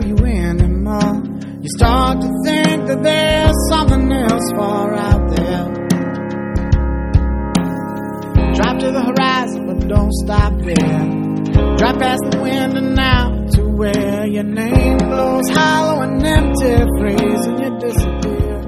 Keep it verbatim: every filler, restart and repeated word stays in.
you anymore. You start to think that there's something else far out there. Drive to the horizon, but don't stop there. Drive past the wind and out to where your name glows hollow and empty, freezing you disappear.